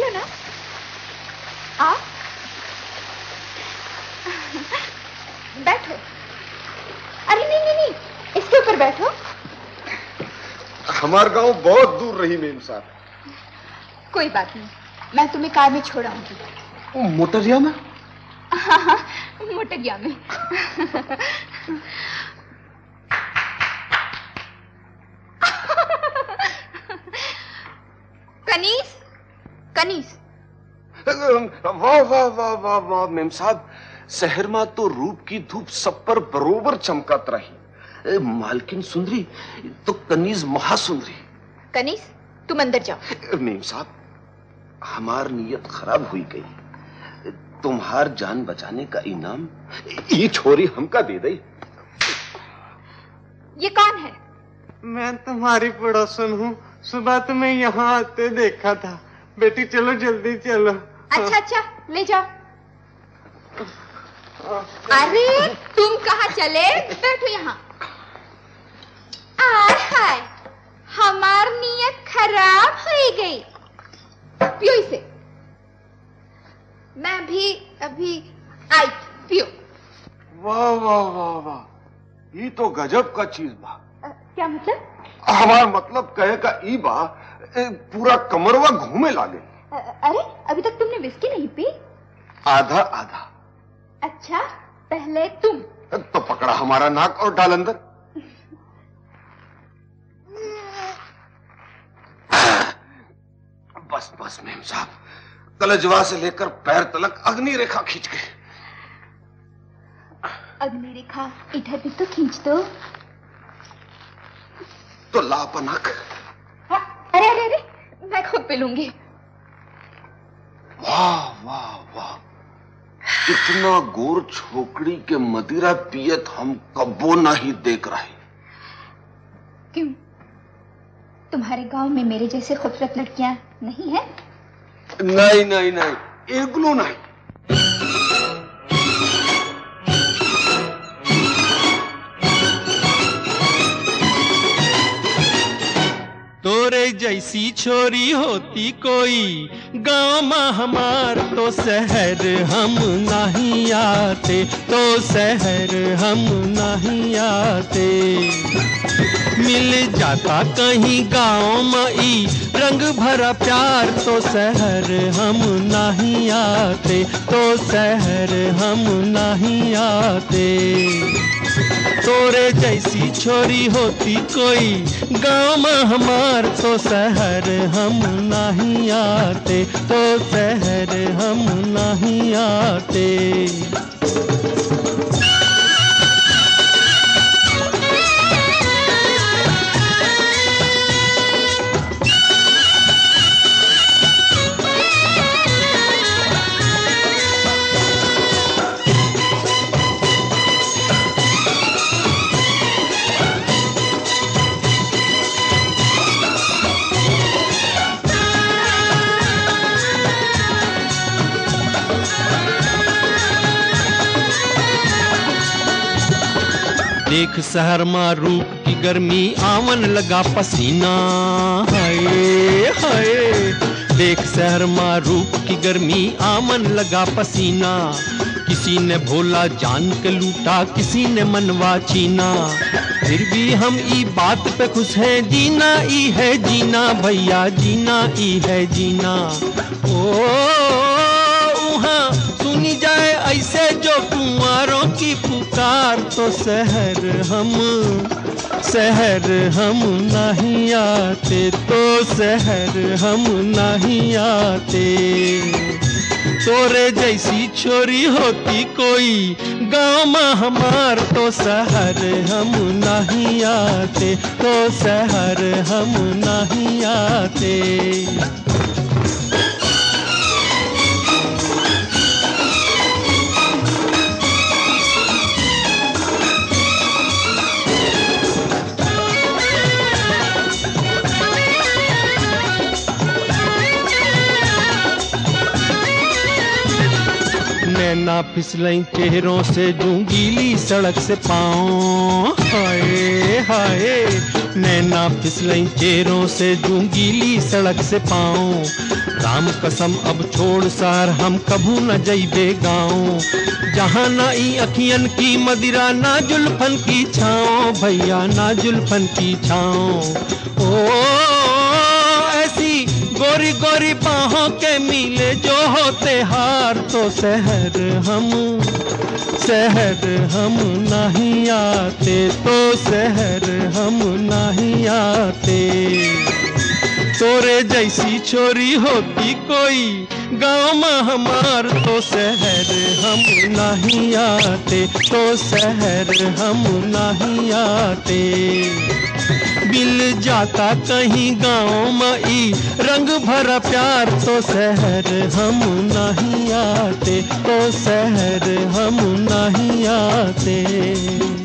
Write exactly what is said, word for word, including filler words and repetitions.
चलो ना, आओ बैठो। अरे नहीं नहीं नहीं, इसके ऊपर बैठो। हमारा गांव बहुत दूर रही मेम साहब। कोई बात नहीं, मैं तुम्हें कार में छोड़ आऊंगी। मोटरिया में? हाँ हाँ, मोटरिया में। कनीस, कनीस। वाह वाह वाह वाह वाह मेम साहब, शहर में तो रूप की धूप सब पर बरोबर चमकत रही। मालकिन सुंदरी तो कनीज महासुंदरी। कनीस, तुम अंदर जाओ। मेम साहब, हमार नियत खराब हुई गई। तुम्हार जान बचाने का इनाम ये छोरी हमका दे दई। ये कौन है? मैं तुम्हारी पड़ोसन हूँ, सुबह तुम्हें यहाँ आते देखा था। बेटी चलो जल्दी चलो। अच्छा अच्छा, ले जाओ। अरे तुम कहाँ चले? बैठो यहाँ। आय हाय, हमार नियत खराब हो गई। पियो इसे। मैं भी अभी आई, पियो। वाह वाह वाह वाह, ये तो गजब का चीज बा। आ, क्या मतलब? हमार मतलब कहे का ई बा, पूरा कमरवा घूमे लागे। आ, अरे अभी तक तुमने विस्की नहीं पी? आधा आधा। अच्छा, पहले तुम। तो पकड़ा हमारा नाक और डाल अंदर। बस बस मेम साहब, कलजवा से लेकर पैर तलक अग्नि रेखा खींच गए। अग्नि रेखा इधर भी तो खींच दो। तो लापनक। अरे अरे अरे, मैं खुद पी लूंगी। वाह वाह वाह, इतना गोर छोकड़ी के मदिरा पियत हम कब्बो नहीं देख रहे। क्यों, तुम्हारे गांव में मेरे जैसे खूबसूरत लड़कियां नहीं है? नहीं नहीं नहीं, एगलो नहीं। तोरे जैसी छोरी होती कोई गाँव में हमार, तो शहर हम नहीं आते, तो शहर हम नहीं आते। मिल जाता कहीं गाँव में ई रंग भरा प्यार, तो शहर हम नहीं आते, तो शहर हम नहीं आते। तोरे जैसी छोरी होती कोई गाँव में हमार, तो शहर हम नहीं आते, तो शहर हम नहीं आते। देख शहर में रूप की गर्मी आवन लगा पसीना, हाय हाय। देख शहर में रूप की गर्मी आवन लगा पसीना। किसी ने भोला जान के लूटा, किसी ने मनवा छीना। फिर भी हम ई बात पे खुश हैं, जीना ई है जीना भैया, जीना ई है जीना। ओ वहाँ सुनी जाए ऐसे जो कुंवारों की पुकार, तो शहर हम शहर हम नहीं आते, तो शहर हम नहीं आते। तोरे जैसी छोरी होती कोई गाँव में हमार, तो शहर हम नहीं आते, तो शहर हम नहीं आते। नैना फिसलई चेहरों से जूं गीली सड़क से पाँव, हाय हाय। नैना फिसलई चेहरों से जूं गीली सड़क से पाँव। राम कसम अब छोड़ सार हम कभू न जइबे गाँव, जहाँ ना ई अखियन की मदिरा ना जुल्फन की छाँव, भैया ना जुल्फन की छाँव। ओ ऐसी गोरी गोरी बाहों के मिले जो होते हार, तो शहर हम शहर हम नहीं आते, तो शहर हम नहीं आते। तोरे जैसी छोरी होती कोई गाँव में हमार, तो शहर हम नहीं आते, तो शहर हम नहीं आते। बिल जाता कहीं गाँव में ई रंग भरा प्यार, तो शहर हम नहीं आते, तो शहर हम नहीं आते।